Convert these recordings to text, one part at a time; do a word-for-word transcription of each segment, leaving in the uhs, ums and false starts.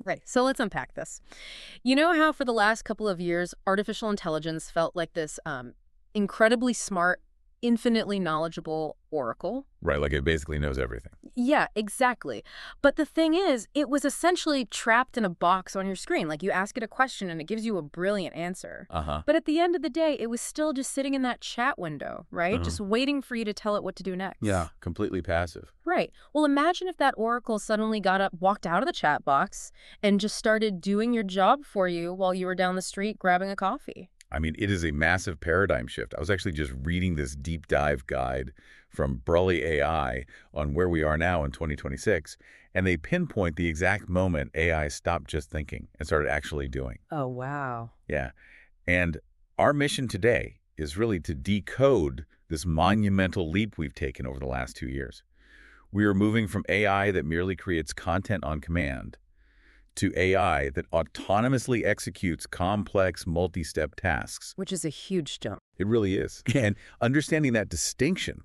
Right. So let's unpack this. You know how for the last couple of years, artificial intelligence felt like this um, incredibly smart, infinitely knowledgeable oracle? Right, like it basically knows everything. Yeah, exactly. But the thing is, it was essentially trapped in a box on your screen. Like you ask it a question and it gives you a brilliant answer. Uh-huh. But at the end of the day, it was still just sitting in that chat window, right? Uh-huh. Just waiting for you to tell it what to do next. Yeah, completely passive. Right. Well, imagine if that oracle suddenly got up, walked out of the chat box, and just started doing your job for you while you were down the street grabbing a coffee. I mean, it is a massive paradigm shift. I was actually just reading this deep dive guide from Brawley A I on where we are now in twenty twenty-six, and they pinpoint the exact moment A I stopped just thinking and started actually doing. Oh, wow. Yeah. And our mission today is really to decode this monumental leap we've taken over the last two years. We are moving from A I that merely creates content on command to A I that autonomously executes complex multi-step tasks. Which is a huge jump. It really is. And understanding that distinction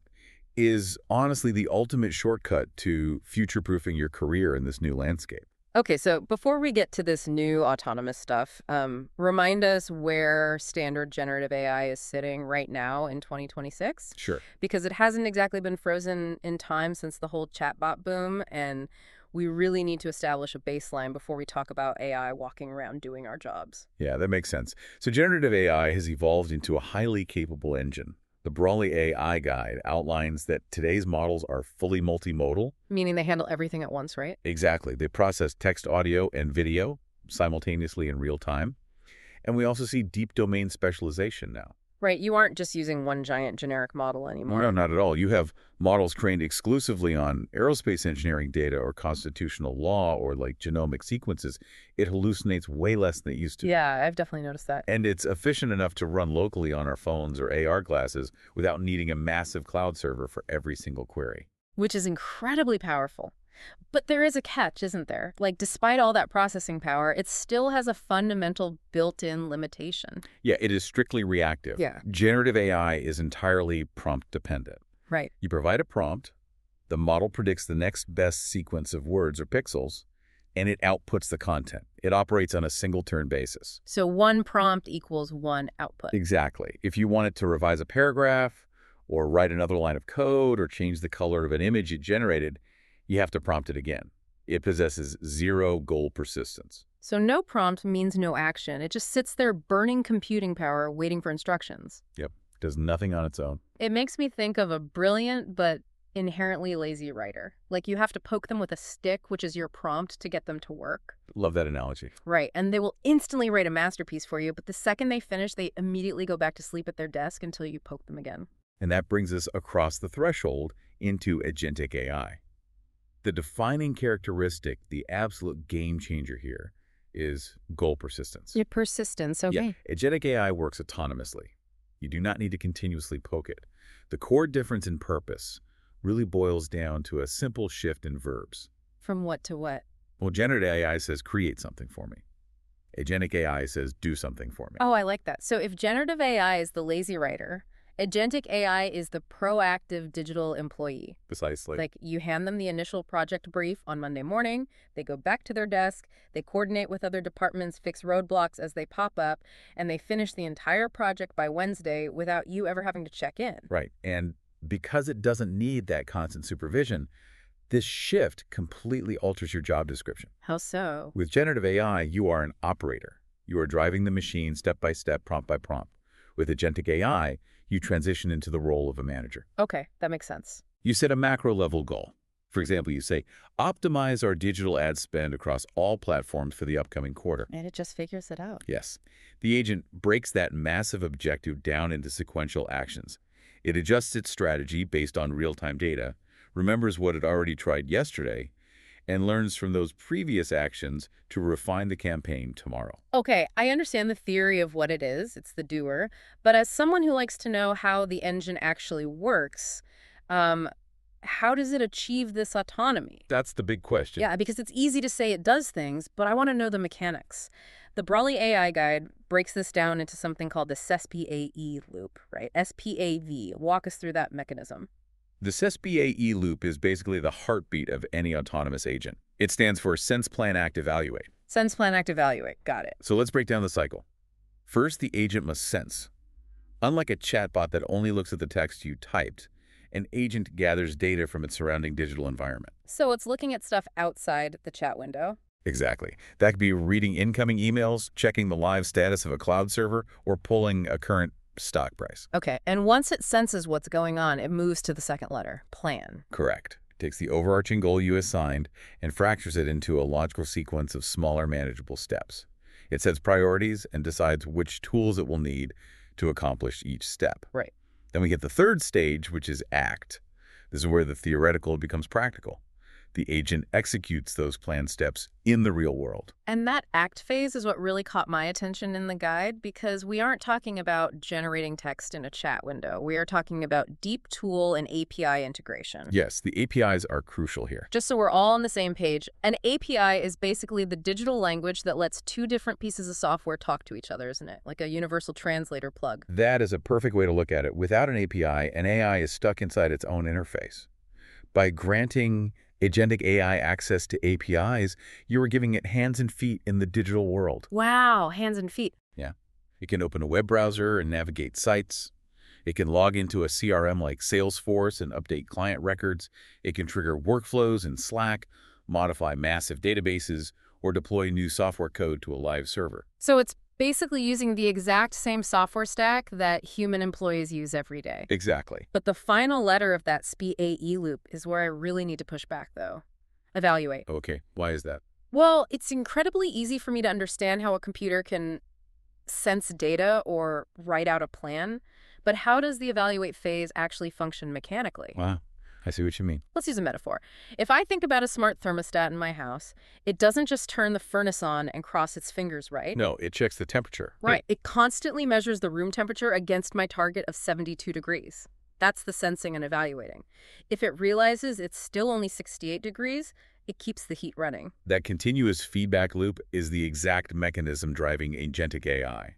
is honestly the ultimate shortcut to future-proofing your career in this new landscape. Okay, so before we get to this new autonomous stuff, um, remind us where standard generative A I is sitting right now in twenty twenty-six. Sure. Because it hasn't exactly been frozen in time since the whole chatbot boom, and we really need to establish a baseline before we talk about A I walking around doing our jobs. Yeah, that makes sense. So generative A I has evolved into a highly capable engine. The Brawley A I guide outlines that today's models are fully multimodal. Meaning they handle everything at once, right? Exactly. They process text, audio, and video simultaneously in real time. And we also see deep domain specialization now. Right, you aren't just using one giant generic model anymore. No, not at all. You have models trained exclusively on aerospace engineering data or constitutional law or like genomic sequences. It hallucinates way less than it used to. Yeah, I've definitely noticed that. And it's efficient enough to run locally on our phones or A R glasses without needing a massive cloud server for every single query. Which is incredibly powerful. But there is a catch, isn't there? Like, despite all that processing power, it still has a fundamental built-in limitation. Yeah, it is strictly reactive. Yeah. Generative A I is entirely prompt dependent. Right. You provide a prompt, the model predicts the next best sequence of words or pixels, and it outputs the content. It operates on a single-turn basis. So one prompt equals one output. Exactly. If you want it to revise a paragraph or write another line of code or change the color of an image it generated, you have to prompt it again. It possesses zero goal persistence. So no prompt means no action. It just sits there burning computing power, waiting for instructions. Yep. Does nothing on its own. It makes me think of a brilliant but inherently lazy writer. Like you have to poke them with a stick, which is your prompt, to get them to work. Love that analogy. Right. And they will instantly write a masterpiece for you, but the second they finish, they immediately go back to sleep at their desk until you poke them again. And that brings us across the threshold into agentic A I. The defining characteristic, the absolute game changer here, is goal persistence. Your persistence, okay. Yeah, agentic A I works autonomously. You do not need to continuously poke it. The core difference in purpose really boils down to a simple shift in verbs. From what to what? Well, generative A I says, create something for me. Agentic A I says, do something for me. Oh, I like that. So if generative A I is the lazy writer, agentic A I is the proactive digital employee. Precisely. Like you hand them the initial project brief on Monday morning, they go back to their desk, they coordinate with other departments, fix roadblocks as they pop up, and they finish the entire project by Wednesday without you ever having to check in. Right. And because it doesn't need that constant supervision, this shift completely alters your job description. How so? With generative A I, you are an operator. You are driving the machine step by step, prompt by prompt. With agentic A I, you transition into the role of a manager. Okay, that makes sense. You set a macro level goal. For example, you say, optimize our digital ad spend across all platforms for the upcoming quarter. And it just figures it out. Yes. The agent breaks that massive objective down into sequential actions. It adjusts its strategy based on real-time data, remembers what it already tried yesterday, and learns from those previous actions to refine the campaign tomorrow. Okay, I understand the theory of what it is. It's the doer. But as someone who likes to know how the engine actually works, um, how does it achieve this autonomy? That's the big question. Yeah, because it's easy to say it does things, but I want to know the mechanics. The Brawley A I guide breaks this down into something called the S S P A E loop, right? S P A V. Walk us through that mechanism. The S S P A E loop is basically the heartbeat of any autonomous agent. It stands for Sense, Plan, Act, Evaluate. Sense, plan, act, evaluate. Got it. So let's break down the cycle. First, the agent must sense. Unlike a chatbot that only looks at the text you typed, an agent gathers data from its surrounding digital environment. So it's looking at stuff outside the chat window. Exactly. That could be reading incoming emails, checking the live status of a cloud server, or pulling a current stock price. Okay, and once it senses what's going on, it moves to the second letter, plan. Correct. It takes the overarching goal you assigned and fractures it into a logical sequence of smaller, manageable steps. It sets priorities and decides which tools it will need to accomplish each step. Right. Then we get the third stage, which is act. This is where the theoretical becomes practical. The agent executes those planned steps in the real world. And that act phase is what really caught my attention in the guide, because we aren't talking about generating text in a chat window. We are talking about deep tool and A P I integration. Yes, the A P Is are crucial here. Just so we're all on the same page, an A P I is basically the digital language that lets two different pieces of software talk to each other, isn't it? Like a universal translator plug. That is a perfect way to look at it. Without an A P I, an A I is stuck inside its own interface. By granting agentic A I access to A P Is, you are giving it hands and feet in the digital world. Wow, hands and feet. Yeah. It can open a web browser and navigate sites. It can log into a C R M like Salesforce and update client records. It can trigger workflows in Slack, modify massive databases, or deploy new software code to a live server. So it's basically using the exact same software stack that human employees use every day. Exactly. But the final letter of that S P A E loop is where I really need to push back, though. Evaluate. Okay, why is that? Well, it's incredibly easy for me to understand how a computer can sense data or write out a plan, but how does the evaluate phase actually function mechanically? Wow, I see what you mean. Let's use a metaphor. If I think about a smart thermostat in my house, it doesn't just turn the furnace on and cross its fingers, right? No, it checks the temperature. Right. It constantly measures the room temperature against my target of seventy-two degrees. That's the sensing and evaluating. If it realizes it's still only sixty-eight degrees, it keeps the heat running. That continuous feedback loop is the exact mechanism driving agentic A I.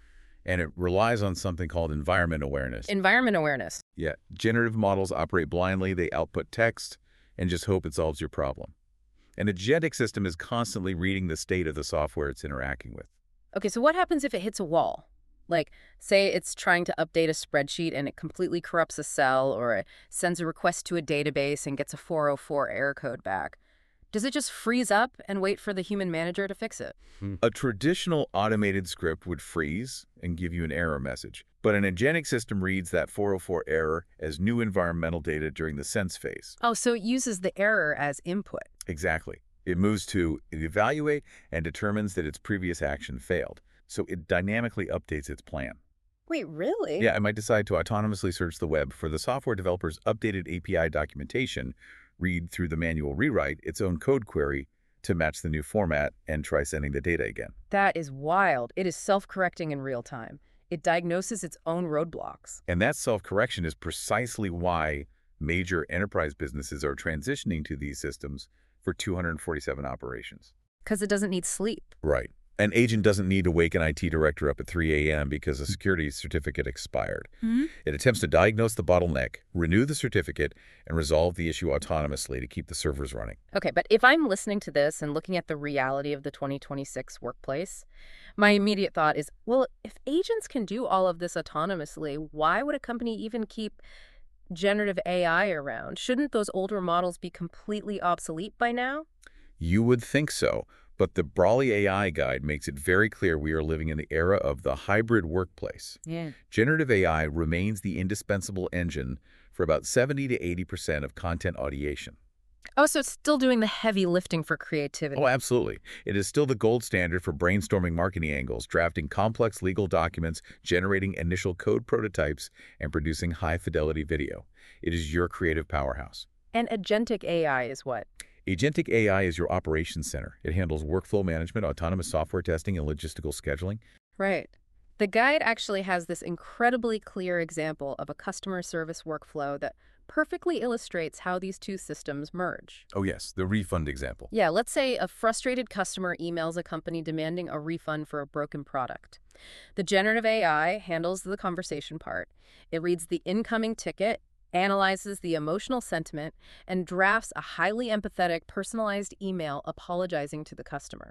And it relies on something called environment awareness. Environment awareness. Yeah, generative models operate blindly. They output text and just hope it solves your problem. An agentic system is constantly reading the state of the software it's interacting with. Okay, so what happens if it hits a wall? Like, say it's trying to update a spreadsheet and it completely corrupts a cell, or it sends a request to a database and gets a four oh four error code back. Does it just freeze up and wait for the human manager to fix it? Hmm. A traditional automated script would freeze and give you an error message. But an agentic system reads that four oh four error as new environmental data during the sense phase. Oh, so it uses the error as input. Exactly. It moves to evaluate and determines that its previous action failed. So it dynamically updates its plan. Wait, really? Yeah, it might decide to autonomously search the web for the software developer's updated A P I documentation, read through the manual rewrite its own code query to match the new format, and try sending the data again. That is wild. It is self-correcting in real time. It diagnoses its own roadblocks. And that self-correction is precisely why major enterprise businesses are transitioning to these systems for two hundred forty-seven operations. Because it doesn't need sleep. Right. An agent doesn't need to wake an I T director up at three A M because a security certificate expired. Mm-hmm. It attempts to diagnose the bottleneck, renew the certificate, and resolve the issue autonomously to keep the servers running. Okay, but if I'm listening to this and looking at the reality of the twenty twenty-six workplace, my immediate thought is, well, if agents can do all of this autonomously, why would a company even keep generative A I around? Shouldn't those older models be completely obsolete by now? You would think so. But the Brawley A I Guide makes it very clear we are living in the era of the hybrid workplace. Yeah. Generative A I remains the indispensable engine for about seventy to eighty percent of content audiation. Oh, so it's still doing the heavy lifting for creativity. Oh, absolutely. It is still the gold standard for brainstorming marketing angles, drafting complex legal documents, generating initial code prototypes, and producing high-fidelity video. It is your creative powerhouse. And agentic A I is what? Agentic A I is your operations center. It handles workflow management, autonomous software testing, and logistical scheduling. Right. The guide actually has this incredibly clear example of a customer service workflow that perfectly illustrates how these two systems merge. Oh yes, the refund example. Yeah, let's say a frustrated customer emails a company demanding a refund for a broken product. The generative A I handles the conversation part. It reads the incoming ticket, analyzes the emotional sentiment, and drafts a highly empathetic, personalized email apologizing to the customer.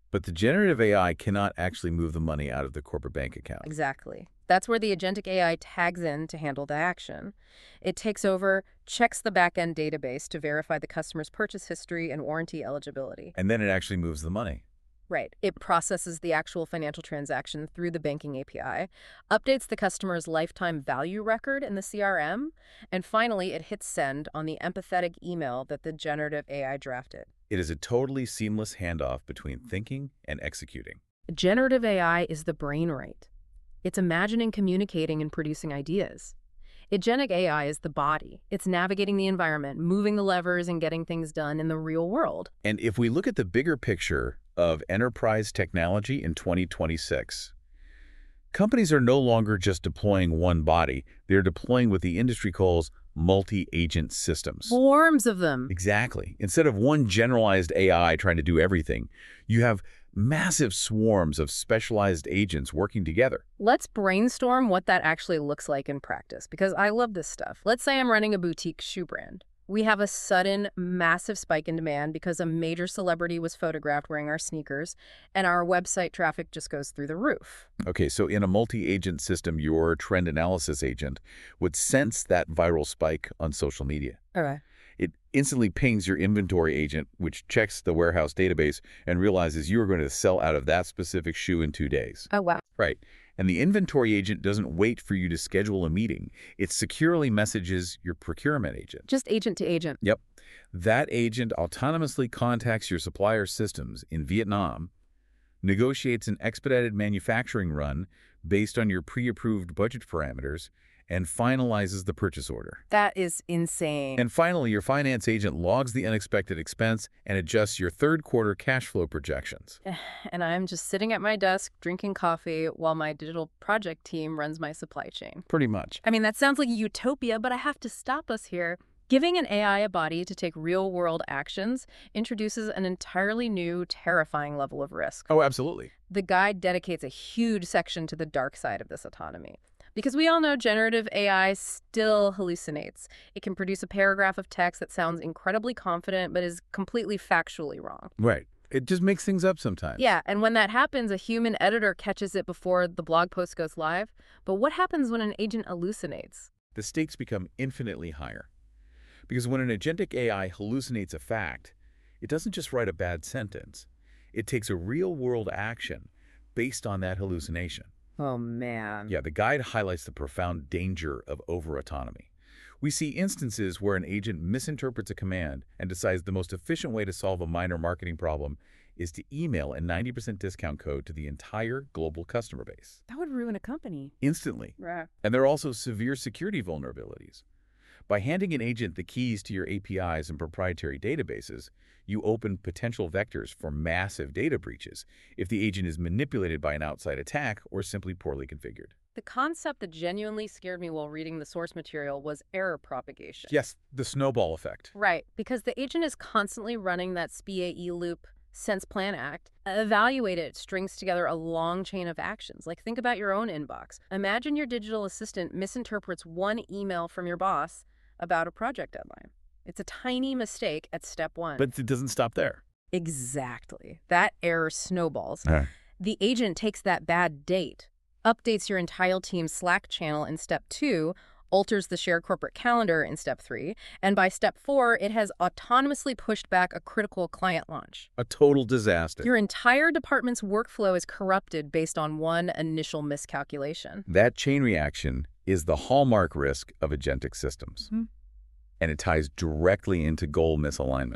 But the generative A I cannot actually move the money out of the corporate bank account. Exactly. That's where the agentic A I tags in to handle the action. It takes over, checks the back-end database to verify the customer's purchase history and warranty eligibility. And then it actually moves the money. Right. It processes the actual financial transaction through the banking A P I, updates the customer's lifetime value record in the C R M, and finally it hits send on the empathetic email that the generative A I drafted. It is a totally seamless handoff between thinking and executing. Generative A I is the brain right. It's imagining, communicating, and producing ideas. Agentic A I is the body. It's navigating the environment, moving the levers, and getting things done in the real world. And if we look at the bigger picture of enterprise technology in twenty twenty-six, companies are no longer just deploying one body. They're deploying what the industry calls multi-agent systems. Swarms of them. Exactly. Instead of one generalized A I trying to do everything, you have massive swarms of specialized agents working together. Let's brainstorm what that actually looks like in practice, because I love this stuff. Let's say I'm running a boutique shoe brand. We have a sudden, massive spike in demand because a major celebrity was photographed wearing our sneakers, and our website traffic just goes through the roof. Okay, so in a multi-agent system, your trend analysis agent would sense that viral spike on social media. Okay. It instantly pings your inventory agent, which checks the warehouse database and realizes you are going to sell out of that specific shoe in two days. Oh, wow. Right. And the inventory agent doesn't wait for you to schedule a meeting. It securely messages your procurement agent. Just agent to agent. Yep. That agent autonomously contacts your supplier systems in Vietnam, negotiates an expedited manufacturing run based on your pre-approved budget parameters, and finalizes the purchase order. That is insane. And finally, your finance agent logs the unexpected expense and adjusts your third quarter cash flow projections. And I'm just sitting at my desk drinking coffee while my digital project team runs my supply chain. Pretty much. I mean, that sounds like a utopia, but I have to stop us here. Giving an A I a body to take real-world actions introduces an entirely new, terrifying level of risk. Oh, absolutely. The guide dedicates a huge section to the dark side of this autonomy. Because we all know generative A I still hallucinates. It can produce a paragraph of text that sounds incredibly confident but is completely factually wrong. Right. It just makes things up sometimes. Yeah, and when that happens, a human editor catches it before the blog post goes live. But what happens when an agent hallucinates? The stakes become infinitely higher. Because when an agentic A I hallucinates a fact, it doesn't just write a bad sentence. It takes a real-world action based on that hallucination. Oh, man. Yeah, the guide highlights the profound danger of over-autonomy. We see instances where an agent misinterprets a command and decides the most efficient way to solve a minor marketing problem is to email a ninety percent discount code to the entire global customer base. That would ruin a company. Instantly. Right. And there are also severe security vulnerabilities. By handing an agent the keys to your A P Is and proprietary databases, you open potential vectors for massive data breaches if the agent is manipulated by an outside attack or simply poorly configured. The concept that genuinely scared me while reading the source material was error propagation. Yes, the snowball effect. Right, because the agent is constantly running that S P A E loop, sense, plan, act. Evaluate it strings together a long chain of actions. Like, think about your own inbox. Imagine your digital assistant misinterprets one email from your boss about a project deadline. It's a tiny mistake at step one. But it doesn't stop there. Exactly. That error snowballs. Uh. The agent takes that bad date, updates your entire team's Slack channel in step two, alters the shared corporate calendar in step three, and by step four, it has autonomously pushed back a critical client launch. A total disaster. Your entire department's workflow is corrupted based on one initial miscalculation. That chain reaction is the hallmark risk of agentic systems. Mm-hmm. And it ties directly into goal misalignment.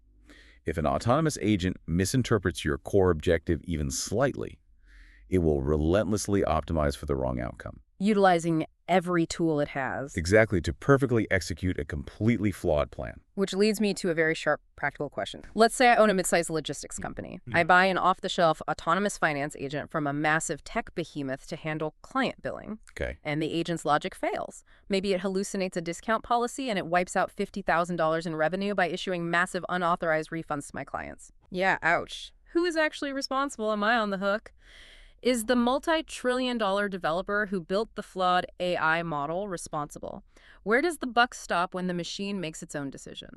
If an autonomous agent misinterprets your core objective even slightly, it will relentlessly optimize for the wrong outcome. Utilizing every tool it has. Exactly, to perfectly execute a completely flawed plan. Which leads me to a very sharp practical question. Let's say I own a mid-sized logistics company. Mm-hmm. I buy an off-the-shelf autonomous finance agent from a massive tech behemoth to handle client billing. Okay. And the agent's logic fails. Maybe it hallucinates a discount policy and it wipes out fifty thousand dollars in revenue by issuing massive unauthorized refunds to my clients. Yeah, ouch. Who is actually responsible? Am I on the hook? Is the multi-trillion dollar developer who built the flawed A I model responsible? Where does the buck stop when the machine makes its own decisions?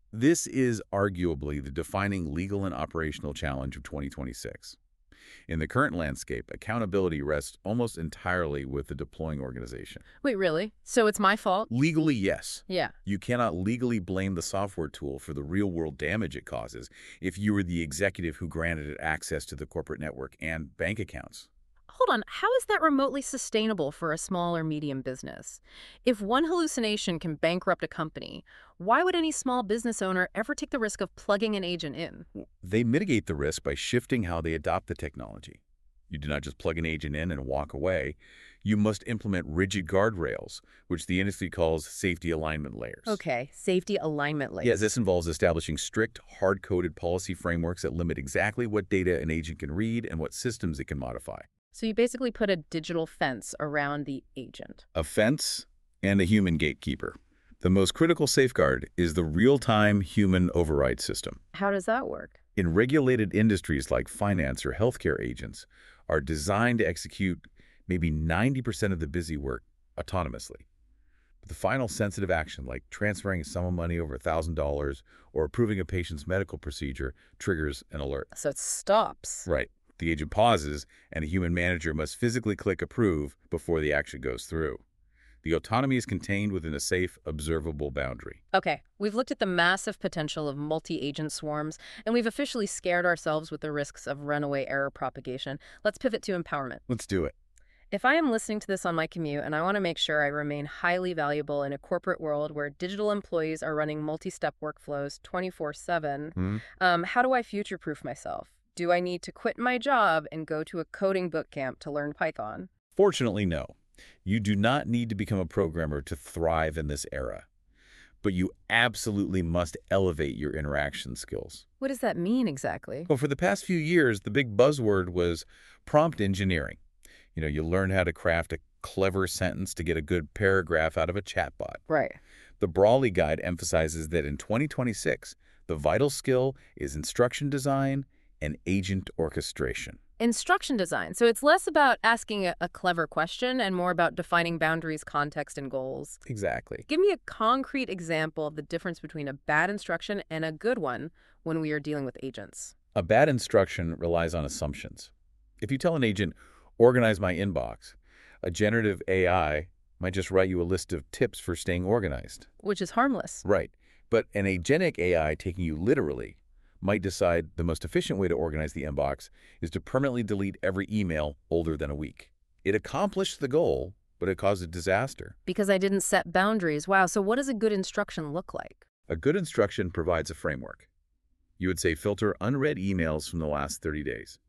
This is arguably the defining legal and operational challenge of twenty twenty-six. In the current landscape, accountability rests almost entirely with the deploying organization. Wait, really? So it's my fault? Legally, yes. Yeah. You cannot legally blame the software tool for the real-world damage it causes if you were the executive who granted it access to the corporate network and bank accounts. Hold on, how is that remotely sustainable for a small or medium business? If one hallucination can bankrupt a company, why would any small business owner ever take the risk of plugging an agent in? They mitigate the risk by shifting how they adopt the technology. You do not just plug an agent in and walk away. You must implement rigid guardrails, which the industry calls safety alignment layers. Okay, safety alignment layers. Yes, this involves establishing strict, hard-coded policy frameworks that limit exactly what data an agent can read and what systems it can modify. So you basically put a digital fence around the agent. A fence and a human gatekeeper. The most critical safeguard is the real-time human override system. How does that work? In regulated industries like finance or healthcare, agents are designed to execute maybe ninety percent of the busy work autonomously. But the final sensitive action, like transferring a sum of money over one thousand dollars or approving a patient's medical procedure, triggers an alert. So it stops. Right. The agent pauses, and a human manager must physically click approve before the action goes through. The autonomy is contained within a safe, observable boundary. Okay, we've looked at the massive potential of multi-agent swarms, and we've officially scared ourselves with the risks of runaway error propagation. Let's pivot to empowerment. Let's do it. If I am listening to this on my commute and I want to make sure I remain highly valuable in a corporate world where digital employees are running multi-step workflows twenty-four seven, Hmm? um, how do I future-proof myself? Do I need to quit my job and go to a coding bootcamp to learn Python? Fortunately, no. You do not need to become a programmer to thrive in this era. But you absolutely must elevate your interaction skills. What does that mean exactly? Well, for the past few years, the big buzzword was prompt engineering. You know, you learn how to craft a clever sentence to get a good paragraph out of a chatbot. Right. The Brawley Guide emphasizes that in twenty twenty-six, the vital skill is instruction design and agent orchestration. Instruction design. So it's less about asking a, a clever question and more about defining boundaries, context, and goals. Exactly. Give me a concrete example of the difference between a bad instruction and a good one when we are dealing with agents. A bad instruction relies on assumptions. If you tell an agent, organize my inbox, a generative A I might just write you a list of tips for staying organized. Which is harmless. Right. But an agentic A I taking you literally might decide the most efficient way to organize the inbox is to permanently delete every email older than a week. It accomplished the goal, but it caused a disaster. Because I didn't set boundaries. Wow, so what does a good instruction look like? A good instruction provides a framework. You would say filter unread emails from the last thirty days.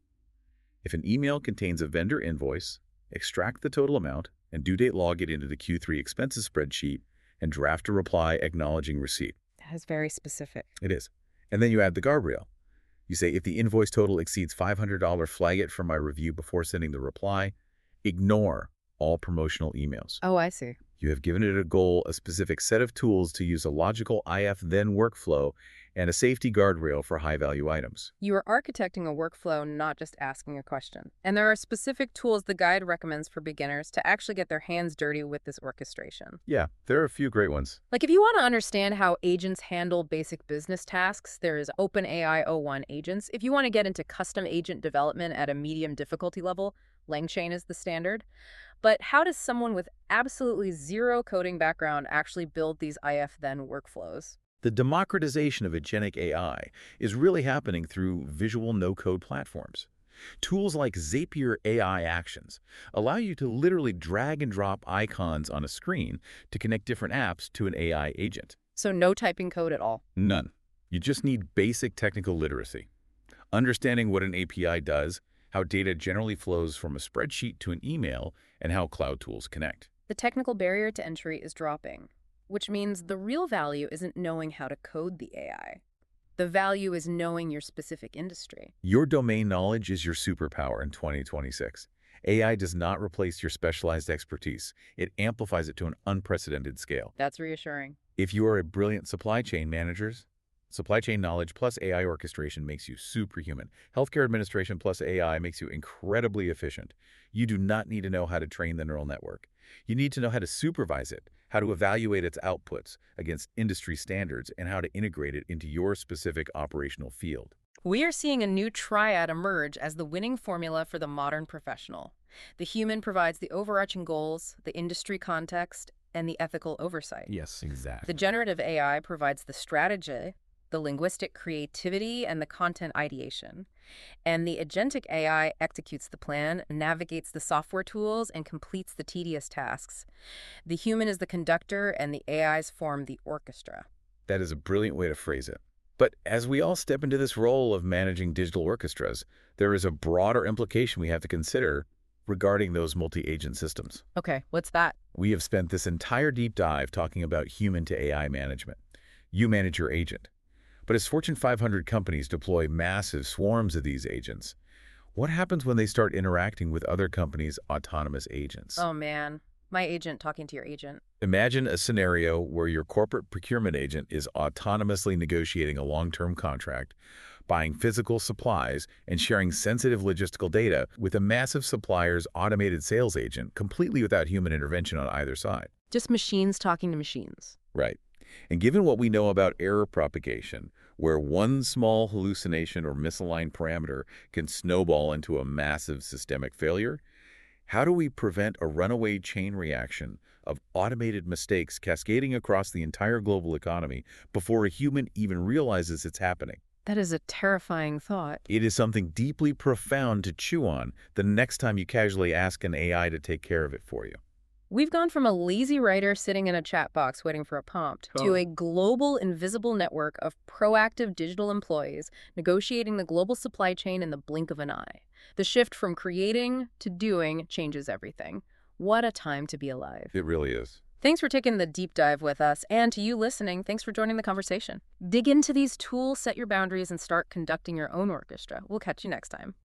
If an email contains a vendor invoice, extract the total amount and due date log it into the Q three expenses spreadsheet and draft a reply acknowledging receipt. That is very specific. It is. And then you add the guardrail. You say, if the invoice total exceeds five hundred dollars, flag it for my review before sending the reply. Ignore all promotional emails. Oh, I see. You have given it a goal, a specific set of tools to use a logical I F then workflow, and a safety guardrail for high-value items. You are architecting a workflow, not just asking a question. And there are specific tools the guide recommends for beginners to actually get their hands dirty with this orchestration. Yeah, there are a few great ones. Like if you want to understand how agents handle basic business tasks, there is OpenAI o one Agents. If you want to get into custom agent development at a medium difficulty level, LangChain is the standard. But how does someone with absolutely zero coding background actually build these I F then workflows? The democratization of agentic A I is really happening through visual no-code platforms. Tools like Zapier A I Actions allow you to literally drag and drop icons on a screen to connect different apps to an A I agent. So no typing code at all? None. You just need basic technical literacy. Understanding what an A P I does, how data generally flows from a spreadsheet to an email, and how cloud tools connect. The technical barrier to entry is dropping, which means the real value isn't knowing how to code the A I. The value is knowing your specific industry. Your domain knowledge is your superpower in twenty twenty-six. A I does not replace your specialized expertise. It amplifies it to an unprecedented scale. That's reassuring. If you are a brilliant supply chain manager, supply chain knowledge plus A I orchestration makes you superhuman. Healthcare administration plus A I makes you incredibly efficient. You do not need to know how to train the neural network. You need to know how to supervise it, how to evaluate its outputs against industry standards, and how to integrate it into your specific operational field. We are seeing a new triad emerge as the winning formula for the modern professional. The human provides the overarching goals, the industry context, and the ethical oversight. Yes, exactly. The generative A I provides the strategy, the linguistic creativity, and the content ideation. And the agentic A I executes the plan, navigates the software tools, and completes the tedious tasks. The human is the conductor, and the A Is form the orchestra. That is a brilliant way to phrase it. But as we all step into this role of managing digital orchestras, there is a broader implication we have to consider regarding those multi-agent systems. Okay, what's that? We have spent this entire deep dive talking about human-to A I management. You manage your agent. But as Fortune five hundred companies deploy massive swarms of these agents, what happens when they start interacting with other companies' autonomous agents? Oh, man. My agent talking to your agent. Imagine a scenario where your corporate procurement agent is autonomously negotiating a long-term contract, buying physical supplies, and sharing sensitive logistical data with a massive supplier's automated sales agent, completely without human intervention on either side. Just machines talking to machines. Right. And given what we know about error propagation, where one small hallucination or misaligned parameter can snowball into a massive systemic failure, how do we prevent a runaway chain reaction of automated mistakes cascading across the entire global economy before a human even realizes it's happening? That is a terrifying thought. It is something deeply profound to chew on the next time you casually ask an A I to take care of it for you. We've gone from a lazy writer sitting in a chat box waiting for a prompt Oh. to a global invisible network of proactive digital employees negotiating the global supply chain in the blink of an eye. The shift from creating to doing changes everything. What a time to be alive. It really is. Thanks for taking the deep dive with us, and to you listening, thanks for joining the conversation. Dig into these tools, set your boundaries, and start conducting your own orchestra. We'll catch you next time.